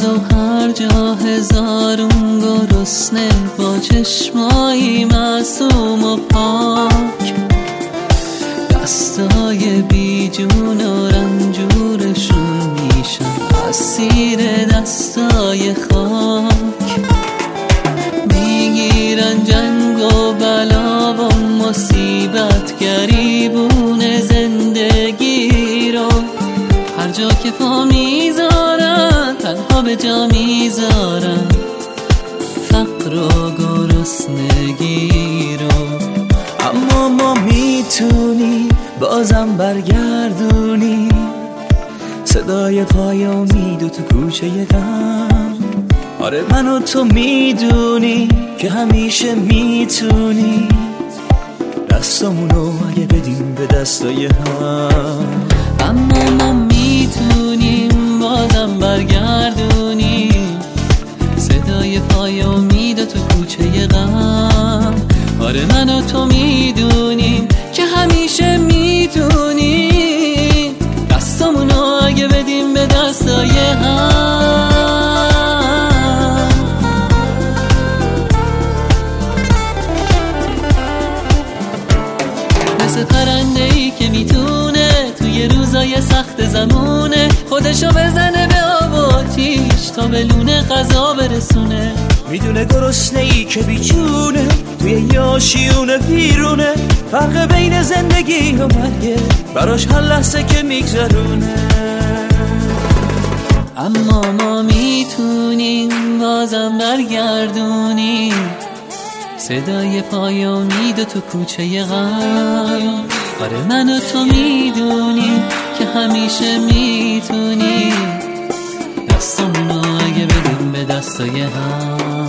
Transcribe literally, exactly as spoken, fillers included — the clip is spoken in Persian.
و هر جا هزارون گرسنه با چشمایی معصوم و پاک، دستای بی جون و رنجورشون میشن اسیر دستای خاک. میگیرن جنگ و بلا و مصیبت گریبون زندگی رو، هر جا که پا میذارن تنها به جا میذارن فقر و گرسنگی رو. اما ما میتونیم بازم برگردونیم صدای پای امید و تو کوچه غم. آره من و تو میدونی که همیشه میتونی دستمونو اگه بدیم به دستای هم. اما ما میتونیم بازم برگردونیم صدای پای امید و تو کوچه غم. آره من و تو میدونیم که همیشه میتونیم دستمونو اگه بدیم به دستای هم. مثل پرنده‌ای که میتونه توی روزای سخت زمونه خودشو بزنه به آب و آتیش تا به لونه غذا برسونه. میدونه گرسنه ای که بیچونه توی یاشیونه بیرونه، فرق بین زندگی و مرگه براش هر لحظه که میگذرونه. اما ما میتونیم بازم برگردونیم صدای پای امید و تو کوچه غم. آره من و تو میدونیم که همیشه میتونیم دستمونو اگه بدیم به دستای هم.